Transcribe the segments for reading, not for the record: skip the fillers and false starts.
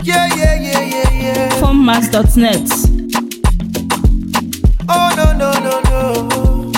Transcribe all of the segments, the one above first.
Yeah. Formmas.net. Oh no.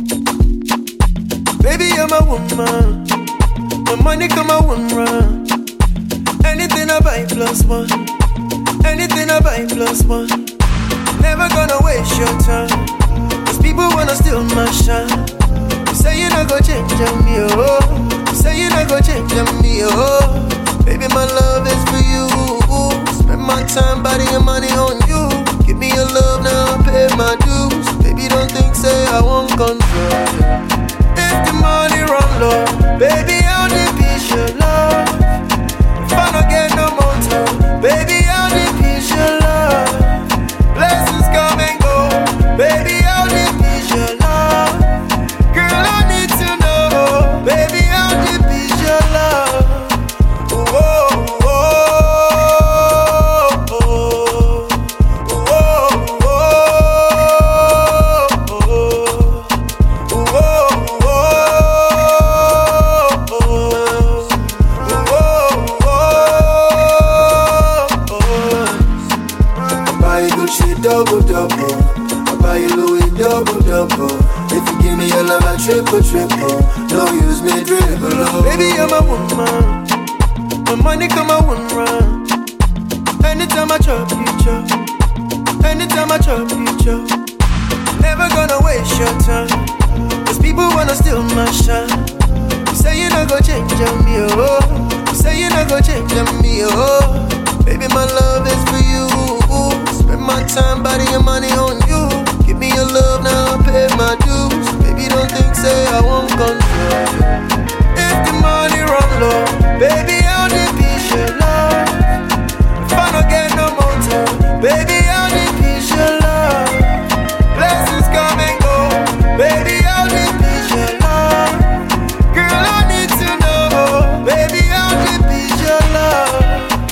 Baby, you're my woman. My money come I won't run. Anything I buy plus one. Anything I buy plus one. Never gonna waste your time. Cause people wanna steal my shine. You say you not gonna change on me, oh. You say you not gonna change on me, oh. Baby, my love is for you. Spend my time, body and money on you. Give me your love, now I pay my dues. Baby, don't think, say I won't control you. If the money run low, baby, I'll repeat your love. If I don't get no more time, baby, I'll repeat your love. Blessings come and go, baby, I'll repeat your love. Girl, I need to know, baby, I'll repeat your love. Double. I buy you Louis double. If you give me your love, I triple. No use me dribble. Baby, you're my woman. My money come I won't run. Anytime I chop, you chop. Anytime I chop, you chop. Never gonna waste your time. Cause people wanna steal my shine. You say you not gonna change on me, oh. You say you not gonna change on me, oh. Baby, my love is for you. Spend my time, body and money on you. Give me your love, now I pay my dues. Baby, don't think, say I won't control you. If the money run low, baby, I'll repeat your love. If I don't get no more time, baby, I'll repeat your love. Blessings come and go, baby, I'll repeat your love. Girl, I need to know, baby, I'll repeat your love.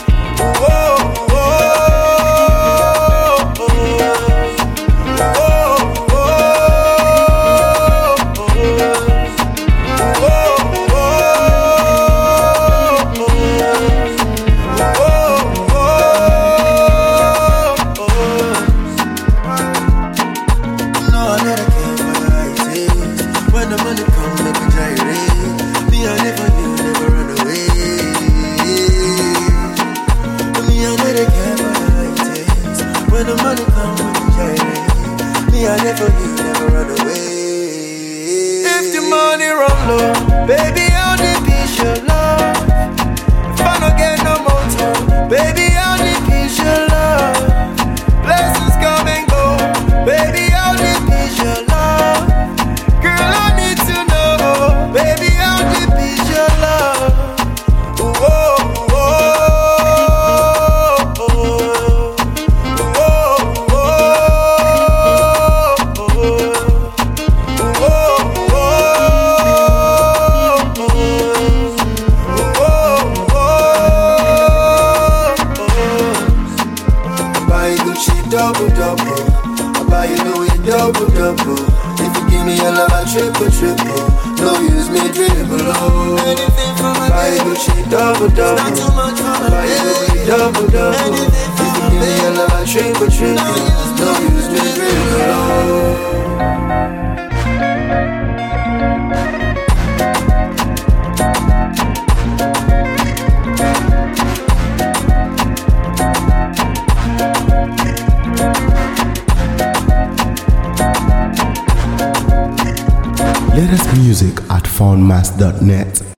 Baby, I'll repeat your love. If I don't get no more time, baby, I'll repeat your love. Blessings come and go, baby, I'll repeat your love. Girl, I need to know, baby, I'll repeat your love. Double. I buy you Louis double. If you give me your love, I triple. No use me dribble. Anything for my buy you Gucci double. Not too much for my buy you Louis double. If you give me your love, I triple. No use me dribble. Latest music at Formmas.net.